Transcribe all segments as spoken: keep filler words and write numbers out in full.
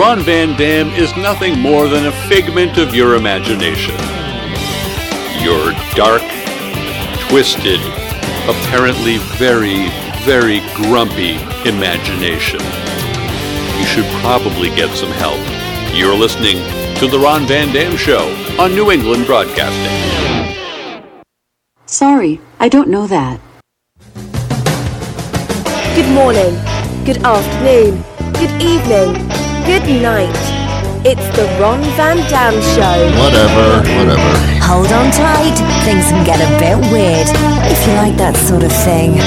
Ron Van Dam is nothing more than a figment of your imagination. Your dark, twisted, apparently very, very grumpy imagination. You should probably get some help. You're listening to The Ron Van Dam Show on New England Broadcasting. Sorry, I don't know that. Good morning, good afternoon, good evening, good night. It's the Ron Van Dam Show. Whatever, whatever. Hold on tight, things can get a bit weird, if you like that sort of thing.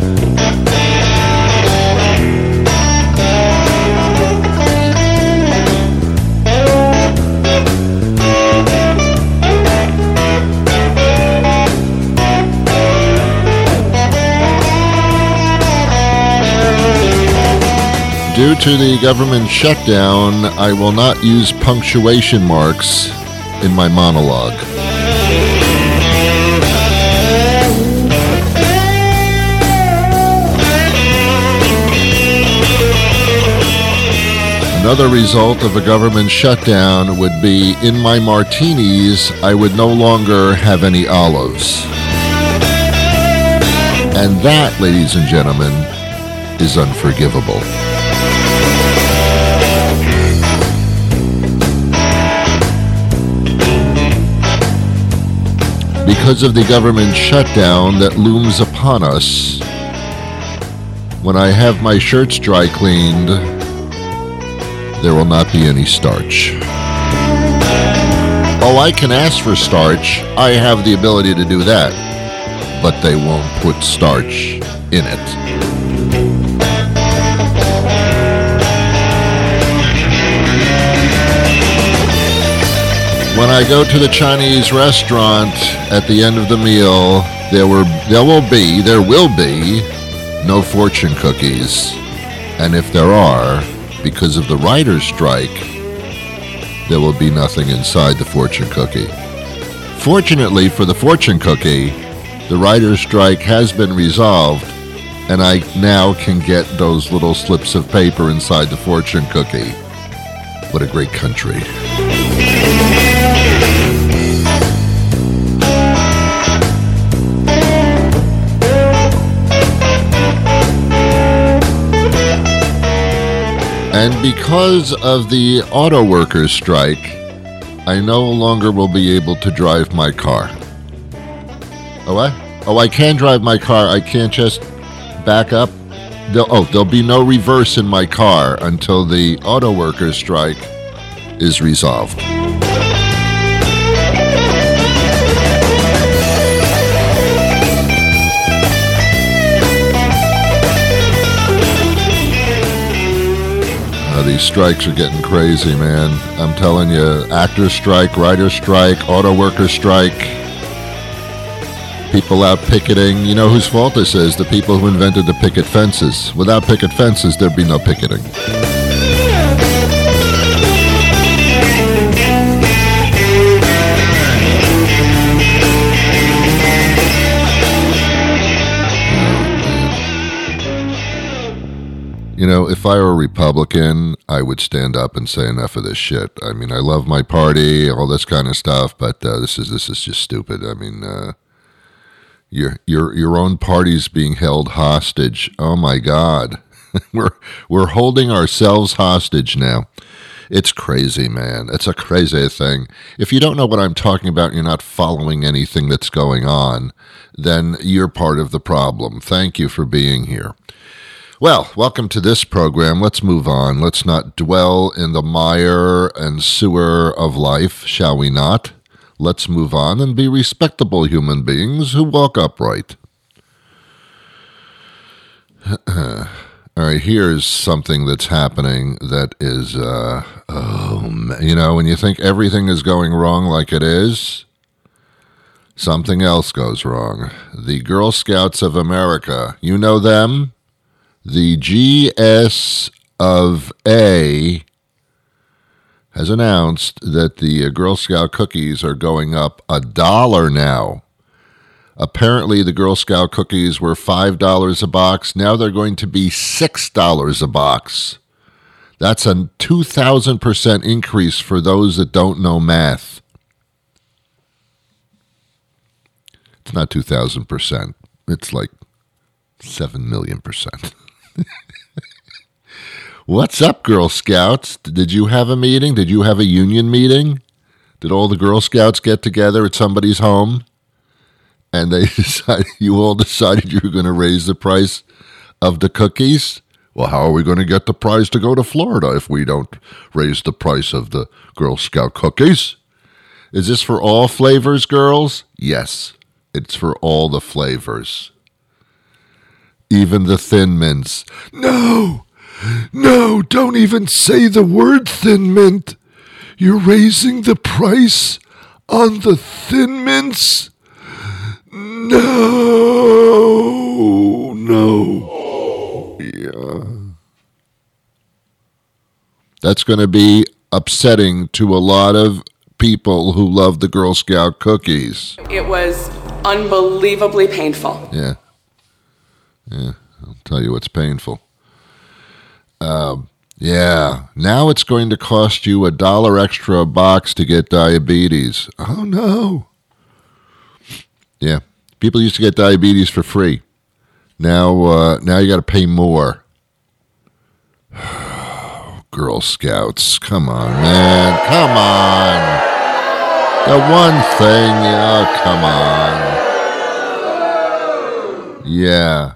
Due to the government shutdown, I will not use punctuation marks in my monologue. Another result of a government shutdown would be in my martinis, I would no longer have any olives. And that, ladies and gentlemen, is unforgivable. Because of the government shutdown that looms upon us, when I have my shirts dry cleaned, there will not be any starch. Oh, I can ask for starch. I have the ability to do that. But they won't put starch in it. When I go to the Chinese restaurant at the end of the meal, there were there will be there will be no fortune cookies, and if there are, because of the writer's strike, there will be nothing inside the fortune cookie. Fortunately for the fortune cookie, the writer's strike has been resolved, and I now can get those little slips of paper inside the fortune cookie. What a great country. And because of the auto workers' strike, I no longer will be able to drive my car. Oh, what? Oh, I can drive my car. I can't just back up. There'll, oh, there'll be no reverse in my car until the auto workers' strike is resolved. These strikes are getting crazy, man. I'm telling you, actors strike, writers strike, auto workers strike, people out picketing. You know whose fault this is? The people who invented the picket fences. Without picket fences, there'd be no picketing. You know, if I were a Republican, I would stand up and say enough of this shit. I mean, I love my party, all this kind of stuff, but uh, this is this is just stupid. I mean, uh, your your your own party's being held hostage. Oh my God, we're we're holding ourselves hostage now. It's crazy, man. It's a crazy thing. If you don't know what I'm talking about, you're not following anything that's going on, then you're part of the problem. Thank you for being here. Well, welcome to this program. Let's move on. Let's not dwell in the mire and sewer of life, shall we not? Let's move on and be respectable human beings who walk upright. All right, here's something that's happening that is, uh, oh, man. You know, when you think everything is going wrong like it is, something else goes wrong. The Girl Scouts of America, you know them? The G S of A has announced that the Girl Scout cookies are going up a dollar now. Apparently, the Girl Scout cookies were five dollars a box. Now they're going to be six dollars a box. That's a two thousand percent increase for those that don't know math. It's not two thousand percent. It's like seven million percent. What's up, Girl Scouts? Did you have a meeting? Did you have a union meeting? Did all the Girl Scouts get together at somebody's home? And they decided, you all decided you were going to raise the price of the cookies? Well, how are we going to get the prize to go to Florida if we don't raise the price of the Girl Scout cookies? Is this for all flavors, girls? Yes, it's for all the flavors. Even the Thin Mints. No! No, don't even say the word Thin Mint. You're raising the price on the Thin Mints? No, no. Yeah. That's going to be upsetting to a lot of people who love the Girl Scout cookies. It was unbelievably painful. Yeah. Yeah, I'll tell you what's painful. Um, yeah, now it's going to cost you a dollar extra a box to get diabetes. Oh, no. Yeah, people used to get diabetes for free. Now, uh, now you got to pay more. Girl Scouts, come on, man, come on. The one thing, oh, come on. Yeah.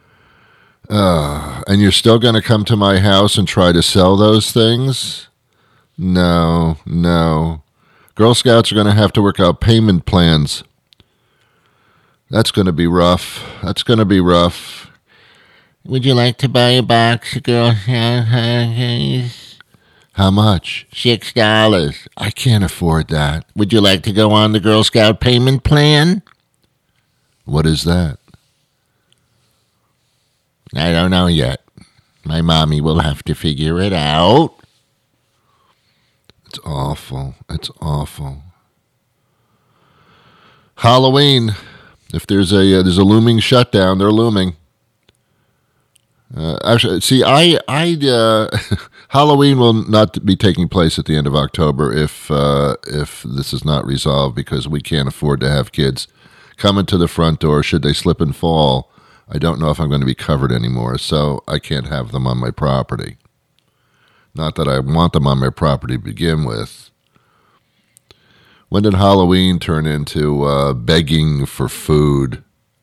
Uh, and you're still going to come to my house and try to sell those things? No, no. Girl Scouts are going to have to work out payment plans. That's going to be rough. That's going to be rough. Would you like to buy a box of Girl Scouts? How much? Six dollars. I can't afford that. Would you like to go on the Girl Scout payment plan? What is that? I don't know yet. My mommy will have to figure it out. It's awful. It's awful. Halloween. If there's a uh, there's a looming shutdown, they're looming. Uh, actually, see, I I uh, Halloween will not be taking place at the end of October if uh, if this is not resolved, because we can't afford to have kids coming to the front door should they slip and fall. I don't know if I'm going to be covered anymore, so I can't have them on my property. Not that I want them on my property to begin with. When did Halloween turn into uh, begging for food?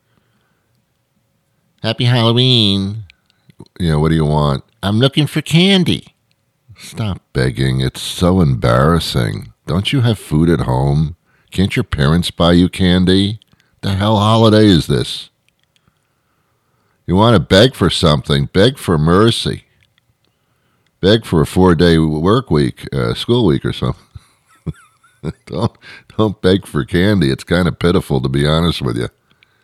Happy Halloween. You know, what do you want? I'm looking for candy. Stop begging. It's so embarrassing. Don't you have food at home? Can't your parents buy you candy? The hell holiday is this? You want to beg for something, beg for mercy. Beg for a four-day work week, uh, school week or something. don't, don't beg for candy. It's kind of pitiful, to be honest with you.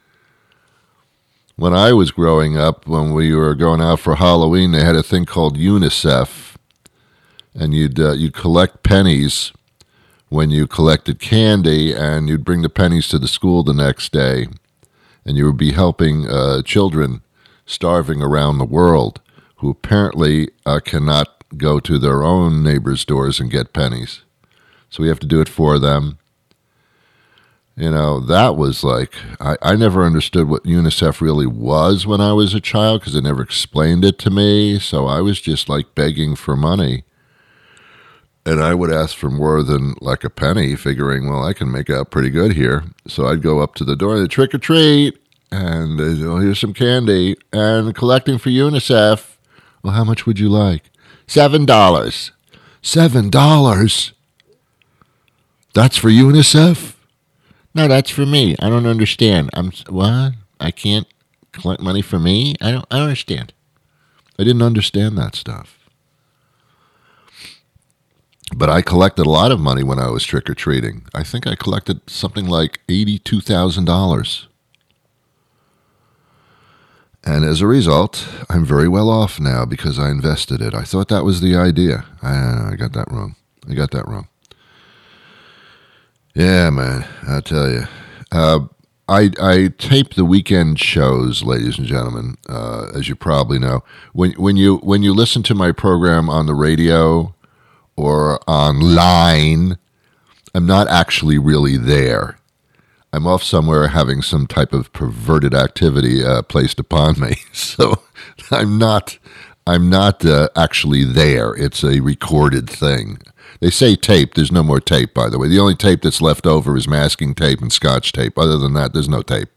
When I was growing up, when we were going out for Halloween, they had a thing called UNICEF. And you'd, uh, you'd collect pennies when you collected candy, and you'd bring the pennies to the school the next day. And you would be helping uh, children starving around the world who apparently uh, cannot go to their own neighbors' doors and get pennies. So we have to do it for them. You know, that was like, I, I never understood what UNICEF really was when I was a child because they never explained it to me. So I was just like begging for money. And I would ask for more than like a penny, figuring, well, I can make out pretty good here. So I'd go up to the door, the trick or treat, and uh, oh, here's some candy, and collecting for UNICEF. Well, how much would you like? Seven dollars. Seven dollars? That's for UNICEF? No, that's for me. I don't understand. I'm what? I can't collect money for me? I don't. I don't understand. I didn't understand that stuff. But I collected a lot of money when I was trick-or-treating. I think I collected something like eighty-two thousand dollars. And as a result, I'm very well off now because I invested it. I thought that was the idea. I, I got that wrong. I got that wrong. Yeah, man, I'll tell you. Uh, I, I tape the weekend shows, ladies and gentlemen, uh, as you probably know. When when you when you listen to my program on the radio or online, I'm not actually really there. I'm off somewhere having some type of perverted activity uh, placed upon me, so I'm not I'm not uh, actually there. It's a recorded thing. They say tape. There's no more tape, by the way. The only tape that's left over is masking tape and scotch tape. Other than that, there's no tape.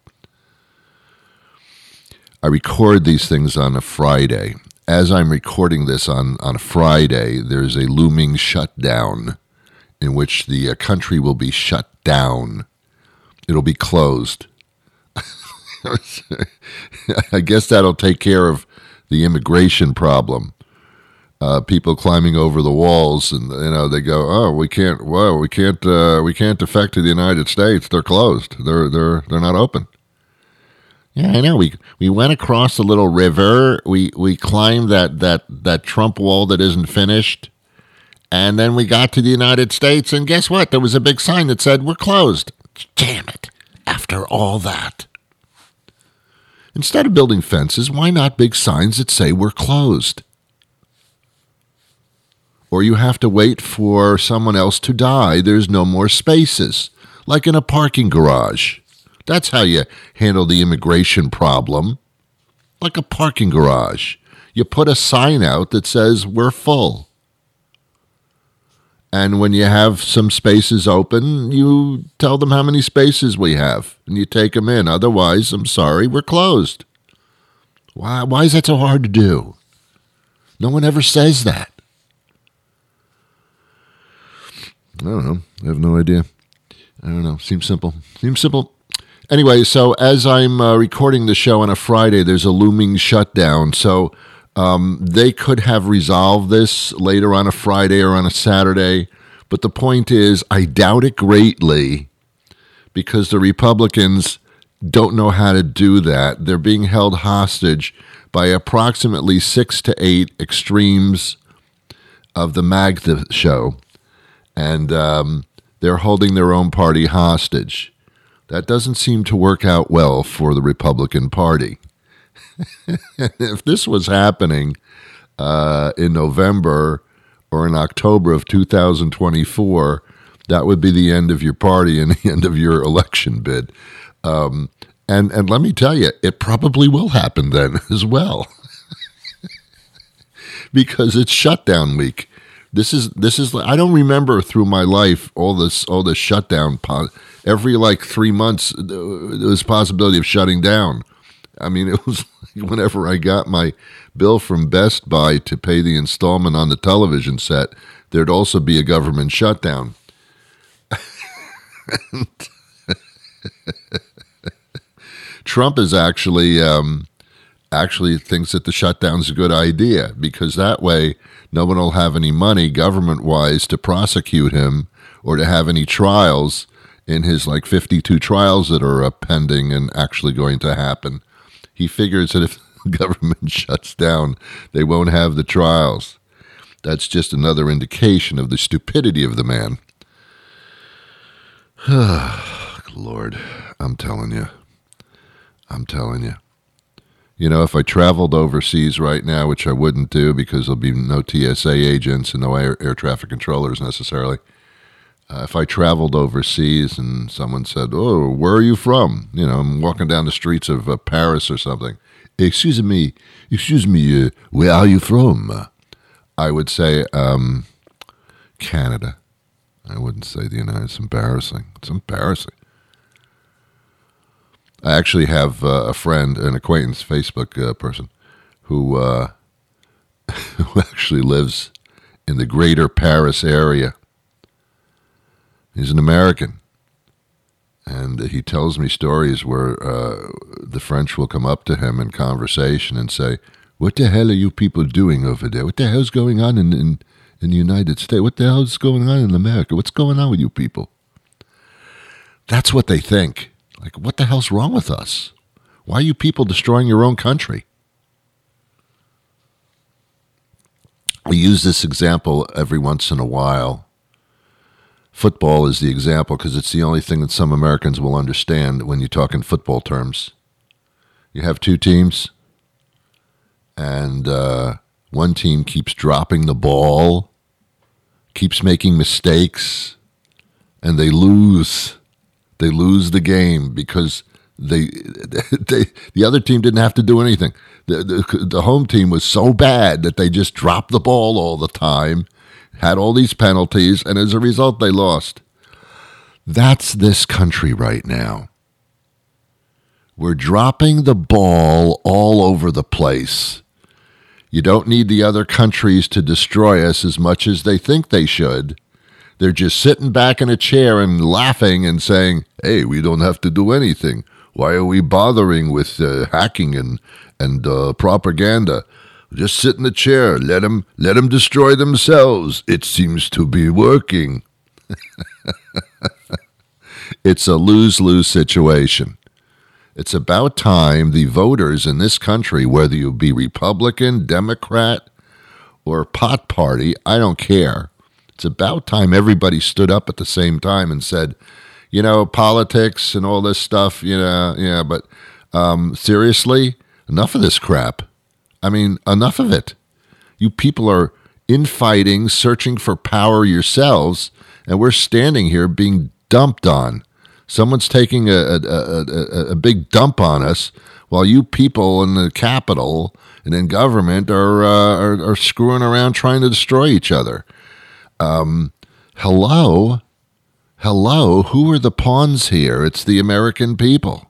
I record these things on a Friday. As I'm recording this on, on a Friday, there's a looming shutdown in which the uh, country will be shut down. It'll be closed. I guess that'll take care of the immigration problem. Uh, people climbing over the walls, and you know they go, "Oh, we can't. Well, we can't. Uh, we can't defect to the United States. They're closed. They're they're they're not open." Yeah, I know. We we went across a little river. We we climbed that that that Trump wall that isn't finished, and then we got to the United States. And guess what? There was a big sign that said we're closed. Damn it! After all that, instead of building fences, why not big signs that say we're closed? Or you have to wait for someone else to die. There's no more spaces, like in a parking garage. That's how you handle the immigration problem, like a parking garage. You put a sign out that says, we're full. And when you have some spaces open, you tell them how many spaces we have, and you take them in. Otherwise, I'm sorry, we're closed. Why, why is that so hard to do? No one ever says that. I don't know. I have no idea. I don't know. Seems simple. Seems simple. Anyway, so as I'm uh, recording the show on a Friday, there's a looming shutdown. So um, they could have resolved this later on a Friday or on a Saturday. But the point is, I doubt it greatly because the Republicans don't know how to do that. They're being held hostage by approximately six to eight extremes of the MAGA show. And um, they're holding their own party hostage. That doesn't seem to work out well for the Republican Party. If this was happening uh, in November or in October of two thousand twenty-four, that would be the end of your party and the end of your election bid. Um, and, and let me tell you, it probably will happen then as well. Because it's shutdown week. This is this is. I don't remember through my life all this all this shutdown. Every like three months, there was a possibility of shutting down. I mean, it was like whenever I got my bill from Best Buy to pay the installment on the television set, there'd also be a government shutdown. Trump is actually um, actually thinks that the shutdown's a good idea because that way no one will have any money government-wise to prosecute him or to have any trials in his like fifty-two trials that are uh, pending and actually going to happen. He figures that if the government shuts down, they won't have the trials. That's just another indication of the stupidity of the man. Lord, I'm telling you. I'm telling you. You know, if I traveled overseas right now, which I wouldn't do because there'll be no T S A agents and no air, air traffic controllers necessarily. Uh, if I traveled overseas and someone said, oh, where are you from? You know, I'm walking down the streets of uh, Paris or something. Excuse me, excuse me, uh, where are you from? I would say um, Canada. I wouldn't say the United States. It's embarrassing. It's embarrassing. I actually have uh, a friend, an acquaintance, Facebook uh, person, who uh, who actually lives in the greater Paris area. He's an American, and he tells me stories where uh, the French will come up to him in conversation and say, what the hell are you people doing over there? What the hell's going on in, in, in the United States? What the hell's going on in America? What's going on with you people? That's what they think. Like, what the hell's wrong with us? Why are you people destroying your own country? I use this example every once in a while. football is the example because it's the only thing that some Americans will understand when you talk in football terms. You have two teams, and uh, one team keeps dropping the ball, keeps making mistakes, and they lose. They lose the game because they, they the other team didn't have to do anything. The, the, the home team was so bad that they just dropped the ball all the time, had all these penalties, and as a result, they lost. That's this country right now. We're dropping the ball all over the place. You don't need the other countries to destroy us as much as they think they should. They're just sitting back in a chair and laughing and saying, hey, we don't have to do anything. Why are we bothering with uh, hacking and, and uh, propaganda? Just sit in the chair. Let them, let them destroy themselves. It seems to be working. It's a lose-lose situation. It's about time the voters in this country, whether you be Republican, Democrat, or pot party, I don't care. It's about time everybody stood up at the same time and said, you know, politics and all this stuff, you know, yeah, but um, seriously, enough of this crap. I mean, enough of it. You people are infighting, searching for power yourselves, and we're standing here being dumped on. Someone's taking a, a, a, a big dump on us while you people in the Capitol and in government are, uh, are, are screwing around trying to destroy each other. Um, hello? Hello? Who are the pawns here? It's the American people.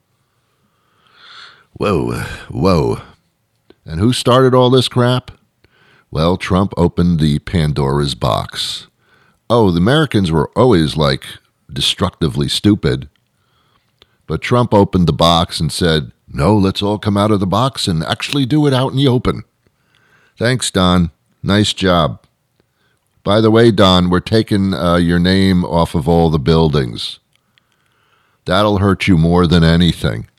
Whoa, whoa. And who started all this crap? Well, Trump opened the Pandora's box. Oh, the Americans were always like destructively stupid. But Trump opened the box and said, no, let's all come out of the box and actually do it out in the open. Thanks, Don. Nice job. By the way, Don, we're taking uh, your name off of all the buildings. That'll hurt you more than anything.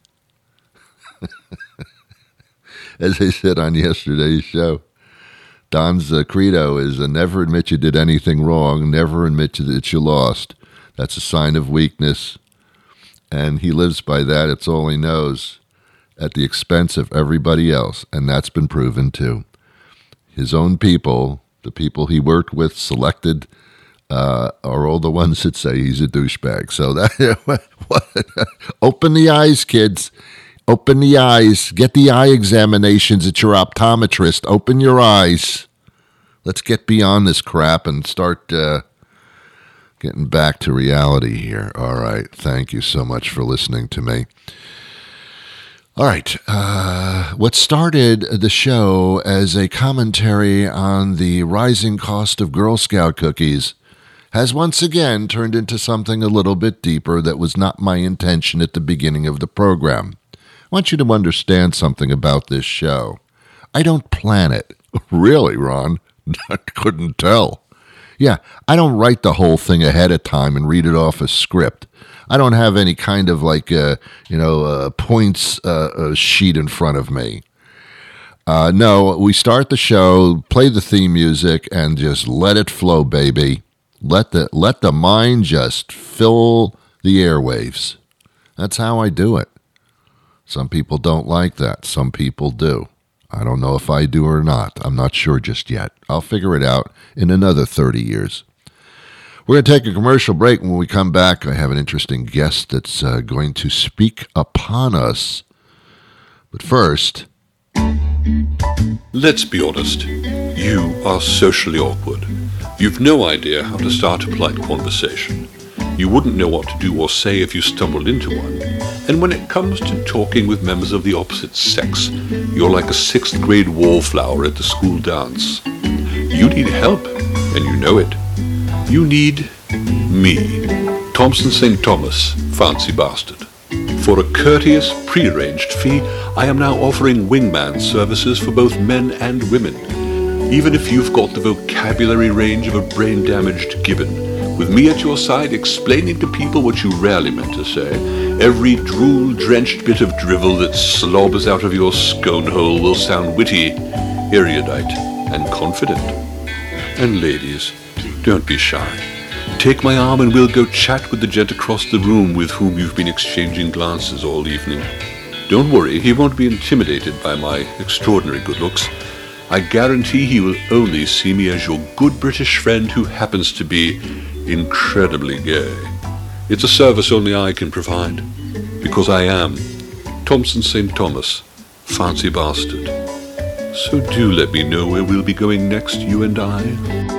As I said on yesterday's show, Don's uh, credo is uh, never admit you did anything wrong, never admit that you lost. That's a sign of weakness, and he lives by that. It's all he knows, at the expense of everybody else, and that's been proven too. His own people, the people he worked with, selected, uh, are all the ones that say he's a douchebag. So that what, open the eyes, kids. Open the eyes. Get the eye examinations at your optometrist. Open your eyes. Let's get beyond this crap and start uh, getting back to reality here. All right. Thank you so much for listening to me. All right. Uh, what started the show as a commentary on the rising cost of Girl Scout cookies has once again turned into something a little bit deeper that was not my intention at the beginning of the program. I want you to understand something about this show. I don't plan it. Really, Ron? I couldn't tell. Yeah, I don't write the whole thing ahead of time and read it off a script. I don't have any kind of like, uh, you know, uh, points uh, uh, sheet in front of me. Uh, no, we start the show, play the theme music, and just let it flow, baby. Let the let the mind just fill the airwaves. That's how I do it. Some people don't like that. Some people do. I don't know if I do or not. I'm not sure just yet. I'll figure it out in another thirty years. We're going to take a commercial break. When we come back, I have an interesting guest that's uh, going to speak upon us. But first... Let's be honest. You are socially awkward. You've no idea how to start a polite conversation. You wouldn't know what to do or say if you stumbled into one. And when it comes to talking with members of the opposite sex, you're like a sixth grade wallflower at the school dance. You need help, and you know it. You need me, Thompson Saint Thomas, fancy bastard. For a courteous, pre-arranged fee, I am now offering wingman services for both men and women. Even if you've got the vocabulary range of a brain-damaged gibbon, with me at your side explaining to people what you rarely meant to say, every drool-drenched bit of drivel that slobbers out of your scone hole will sound witty, erudite, and confident. And ladies, don't be shy. Take my arm and we'll go chat with the gent across the room with whom you've been exchanging glances all evening. Don't worry, he won't be intimidated by my extraordinary good looks. I guarantee he will only see me as your good British friend who happens to be incredibly gay. It's a service only I can provide, because I am Thompson Saint Thomas, fancy bastard. So do let me know where we'll be going next, you and I.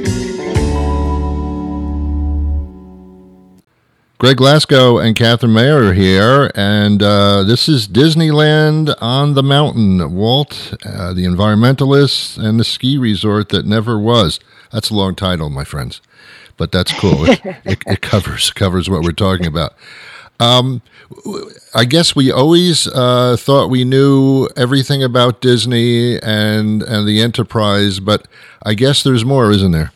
Greg Glasgow and Catherine Mayer are here, and uh, this is Disneyland on the Mountain. Walt, uh, the environmentalist, and the ski resort that never was. That's a long title, my friends, but that's cool. It, it, it covers covers what we're talking about. Um, I guess we always uh, thought we knew everything about Disney and and the enterprise, but I guess there's more, isn't there?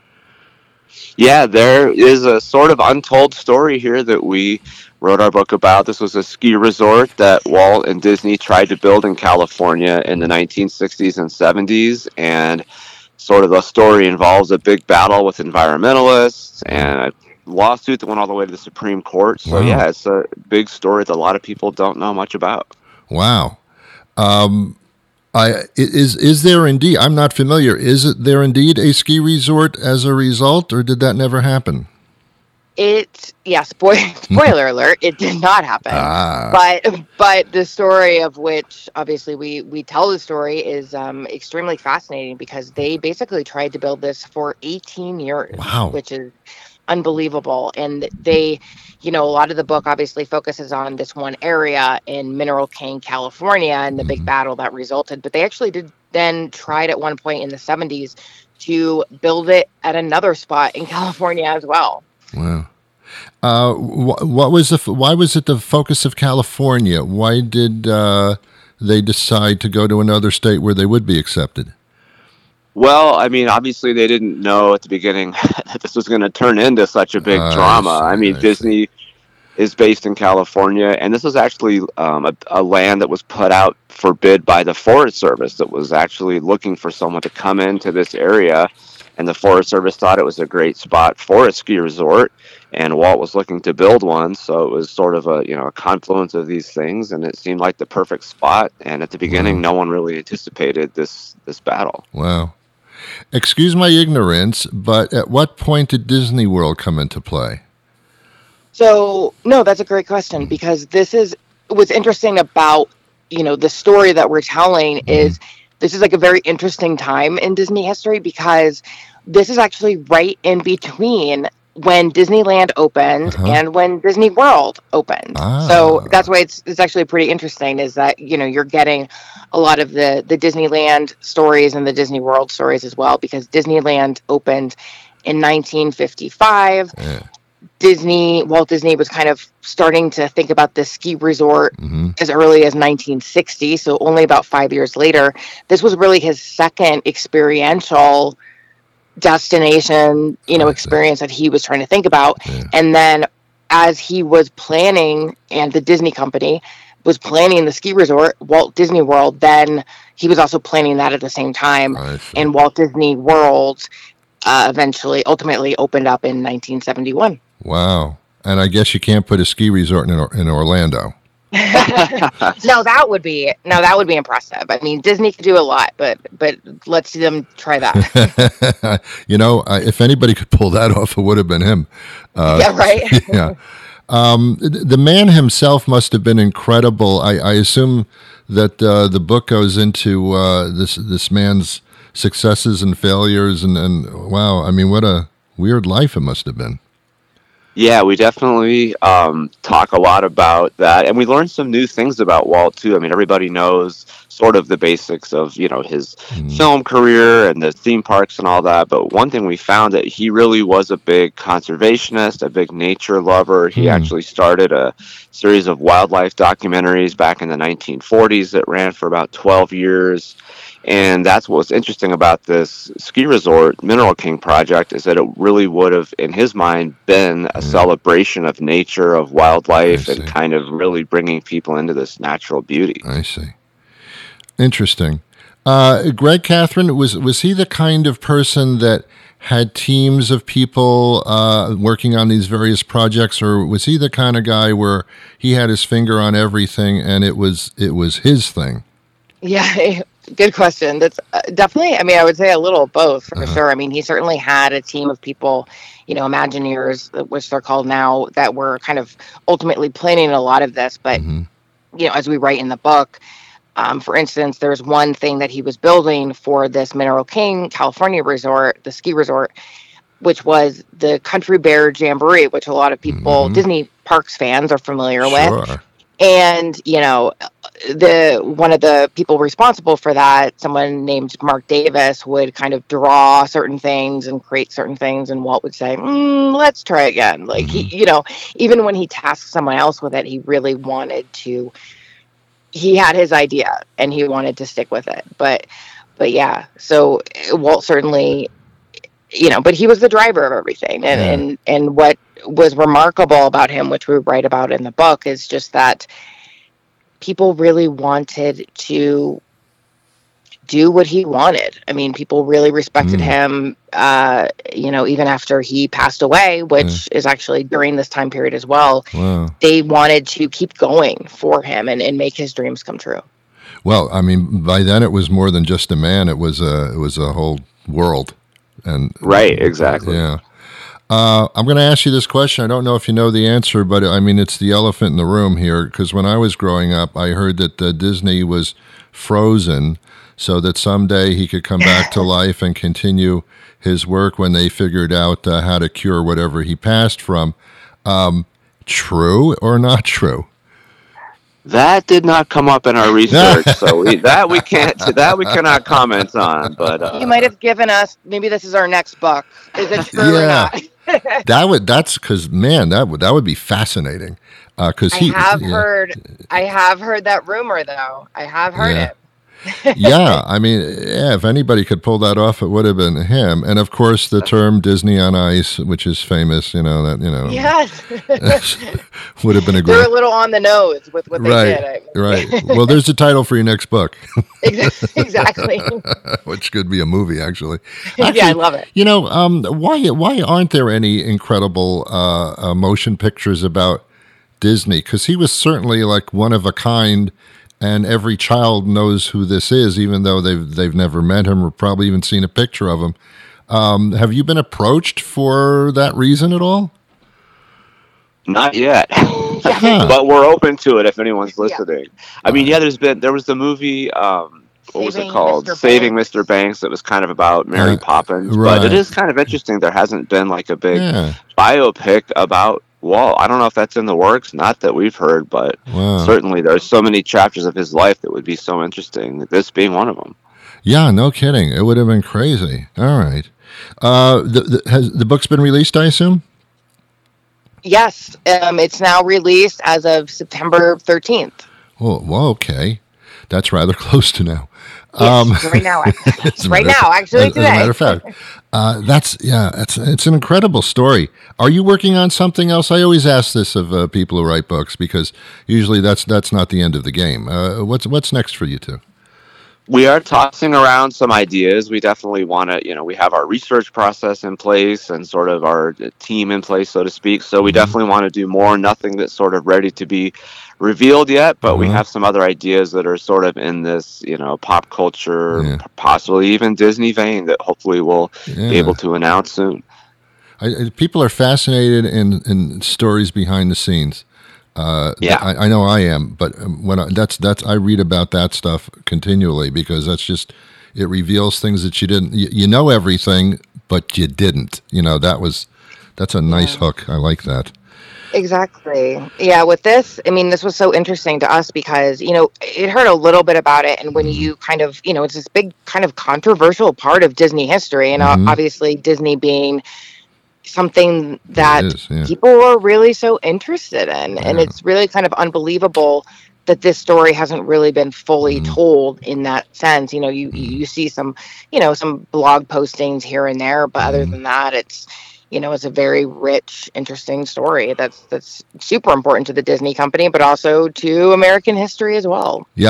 Yeah, there is a sort of untold story here that we wrote our book about. This was a ski resort that Walt and Disney tried to build in California in the nineteen sixties and seventies, and sort of the story involves a big battle with environmentalists and a lawsuit that went all the way to the Supreme Court. So, wow. Yeah, it's a big story that a lot of people don't know much about. Wow. Um I, is is there indeed, I'm not familiar, is it there indeed a ski resort as a result, or did that never happen? It, yeah, spoil, spoiler alert, it did not happen. Ah. But but the story of which, obviously, we, we tell the story is um, extremely fascinating, because they basically tried to build this for eighteen years, wow. which is unbelievable. And they, you know, a lot of the book obviously focuses on this one area in Mineral King, California, and the mm-hmm. big battle that resulted. But they actually did then tried at one point in the seventies to build it at another spot in California as well. Wow. Uh, wh- what was the? F- why was it the focus of California? Why did uh, they decide to go to another state where they would be accepted? Well, I mean, obviously they didn't know at the beginning that this was going to turn into such a big uh, drama. I, see, I mean, I Disney see. is based in California, and this was actually um, a, a land that was put out for bid by the Forest Service that was actually looking for someone to come into this area, and the Forest Service thought it was a great spot for a ski resort, and Walt was looking to build one, so it was sort of a, you know, a confluence of these things, and it seemed like the perfect spot, and at the beginning, wow. no one really anticipated this, this battle. Wow. Excuse my ignorance, but at what point did Disney World come into play? So, no, that's a great question, because this is what's interesting about, you know, the story that we're telling mm-hmm. is this is like a very interesting time in Disney history, because this is actually right in between when Disneyland opened uh-huh. and when Disney World opened. Ah. So that's why it's it's actually pretty interesting, is that, you know, you're getting a lot of the, the Disneyland stories and the Disney World stories as well, because Disneyland opened in nineteen fifty-five. Yeah. Disney, Walt Disney was kind of starting to think about this ski resort mm-hmm. as early as nineteen sixty, so only about five years later. This was really his second experiential destination, you know, experience that he was trying to think about. Yeah. And then as he was planning, and the Disney company was planning the ski resort, Walt Disney World, then he was also planning that at the same time. And Walt Disney World uh, eventually, ultimately opened up in nineteen seventy-one. Wow. And I guess you can't put a ski resort in, in Orlando. no, that would be no, that would be impressive. I mean, Disney could do a lot, but but let's see them try that. you know, uh, if anybody could pull that off, it would have been him. Uh, yeah, right. yeah. Um, the man himself must have been incredible. I, I assume that uh, the book goes into uh, this this man's successes and failures, and, and wow, I mean, what a weird life it must have been. Yeah, we definitely um, talk a lot about that, and we learned some new things about Walt too. I mean, everybody knows sort of the basics of, you know, his mm. film career and the theme parks and all that. But one thing we found, that he really was a big conservationist, a big nature lover. He mm. actually started a series of wildlife documentaries back in the nineteen forties that ran for about twelve years. And that's what's interesting about this ski resort, Mineral King project, is that it really would have, in his mind, been a mm. celebration of nature, of wildlife, and kind of really bringing people into this natural beauty. I see. Interesting. Uh, Greg, Catherine, was was he the kind of person that had teams of people uh, working on these various projects, or was he the kind of guy where he had his finger on everything and it was it was his thing? Yeah, good question. That's uh, definitely, I mean, I would say a little of both for Uh-huh. sure. I mean, he certainly had a team of people, you know, Imagineers, which they're called now, that were kind of ultimately planning a lot of this. But, Mhm. you know, as we write in the book, um, for instance, there's one thing that he was building for this Mineral King California resort, the ski resort, which was the Country Bear Jamboree, which a lot of people, Mhm. Disney Parks fans, are familiar with. Sure. And, you know, the one of the people responsible for that, someone named Mark Davis, would kind of draw certain things and create certain things, and Walt would say, mm, let's try again. Like, he, you know, even when he tasked someone else with it, he really wanted to, he had his idea and he wanted to stick with it. But, but yeah, so Walt certainly, you know, but he was the driver of everything. And, Yeah. and, and what was remarkable about him, which we write about in the book, is just that people really wanted to do what he wanted. I mean, people really respected Mm. him, uh, you know, even after he passed away, which is actually during this time period as well. Wow. They wanted to keep going for him and, and make his dreams come true. Well, I mean, by then it was more than just a man; it was a it was a whole world. And Right, exactly. Yeah. Uh, I'm going to ask you this question. I don't know if you know the answer, but I mean, it's the elephant in the room here. Because when I was growing up, I heard that uh, Disney was frozen so that someday he could come back to life and continue his work when they figured out uh, how to cure whatever he passed from. Um, true or not true? That did not come up in our research, so we, that we can't that we cannot comment on. But uh, You might have given us, maybe this is our next book. Is it true or Yeah. not? That would that's because man, that would that would be fascinating. Because I he have yeah. heard, I have heard that rumor though. I have heard Yeah. it. Yeah, I mean, yeah, if anybody could pull that off, it would have been him. And of course, the term Disney on Ice, which is famous, you know, that, you know, Yes. would have been a They're great. a little on the nose with what they Right, did. I- right. Well, there's the title for your next book, Exactly. which could be a movie, actually. Yeah, I Actually, love it. You know, um, why why aren't there any incredible uh, uh, motion pictures about Disney? Because he was certainly like one of a kind, and every child knows who this is, even though they've they've never met him or probably even seen a picture of him. Um, have you been approached for that reason at all? not yet. Huh. But we're open to it if anyone's Yeah. listening. I mean, yeah, there's been there was the movie. Um, what was it Saving called? Mister Saving Banks. Mister Banks. That was kind of about Mary Uh, Poppins. right. But it is kind of interesting. There hasn't been like a big Yeah. biopic about Walt. I don't know if that's in the works. Not that we've heard, but Wow. certainly there's so many chapters of his life that would be so interesting. This being one of them. Yeah, no kidding. It would have been crazy. All right. Uh, the, the, has the book's been released, I assume? Yes. Um, it's now released as of September thirteenth. Oh, well, okay. That's rather close to now. Yes, right now. as a Right matter- now, actually, as, as today. a matter of fact, uh, that's yeah, it's it's an incredible story. Are you working on something else? I always ask this of uh, people who write books because usually that's that's not the end of the game. Uh, what's what's next for you two? We are tossing around some ideas. We definitely want to, you know, we have our research process in place and sort of our team in place, so to speak. So we Mhm. definitely want to do more. Nothing that's sort of ready to be revealed yet, but we Uh-huh. have some other ideas that are sort of in this, you know, pop culture, Yeah. possibly even Disney vein that hopefully we'll Yeah. be able to announce soon. I, I- people are fascinated in, in stories behind the scenes. Uh, Yeah. I, I know I am, but um, when I, that's that's I read about that stuff continually because that's just it reveals things that you didn't. You, you know everything, but you didn't. You know that was that's a nice hook. I like that. Exactly. Yeah, with this, I mean, this was so interesting to us because, you know, it heard a little bit about it. And when you kind of, you know, it's this big kind of controversial part of Disney history. And uh, Mhm. obviously, Disney being something that It is, yeah. people are really so interested in. And Yeah. it's really kind of unbelievable that this story hasn't really been fully Mhm. told in that sense. You know, you, you see some, you know, some blog postings here and there, but other Mhm. than that, it's, you know, it's a very rich, interesting story that's that's super important to the Disney company, but also to American history as well. Yeah,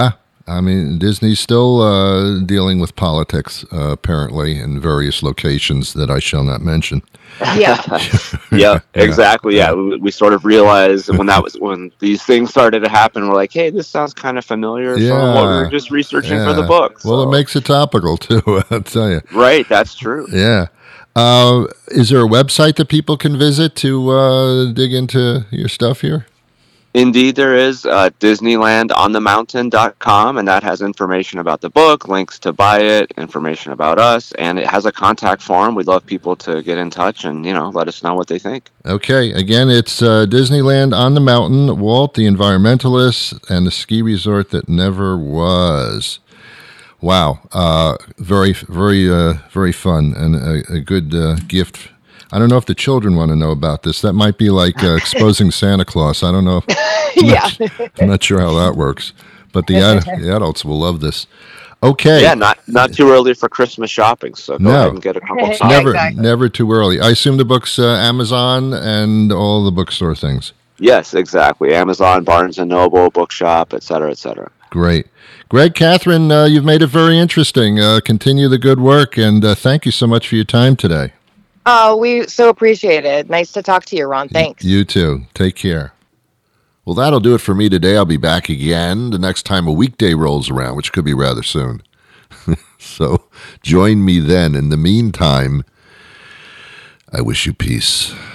I mean, Disney's still uh, dealing with politics, uh, apparently, in various locations that I shall not mention. Yeah. yeah, exactly. Yeah. We, we sort of realized when that was when these things started to happen, we're like, hey, this sounds kind of familiar Yeah. from what we were just researching Yeah. for the book. Well, so. it makes it topical, too, I'll tell you. Right, that's true. Yeah. Uh, is there a website that people can visit to uh, dig into your stuff here? Indeed, there is uh, Disneyland on the mountain dot com, and that has information about the book, links to buy it, information about us, and it has a contact form. We'd love people to get in touch and, you know, let us know what they think. Okay. Again, it's uh, Disneyland on the Mountain, Walt the Environmentalist, and the ski resort that never was. Wow. Uh, very, very, uh, very fun and a, a good uh, gift. I don't know if the children want to know about this. That might be like uh, exposing Santa Claus. I don't know. I'm Yeah. Not, I'm not sure how that works, but the, ad, the adults will love this. Okay. Yeah, not not too early for Christmas shopping, so go No. ahead and get a couple Yeah, songs. Never, exactly. never too early. I assume the book's uh, Amazon and all the bookstore things. Yes, exactly. Amazon, Barnes and Noble, Bookshop, et cetera, et cetera. Great. Greg, Catherine, uh, you've made it very interesting. Uh, continue the good work, and uh, thank you so much for your time today. Oh, we so appreciate it. Nice to talk to you, Ron. Thanks. You too. Take care. Well, that'll do it for me today. I'll be back again the next time a weekday rolls around, which could be rather soon. So join me then. In the meantime, I wish you peace.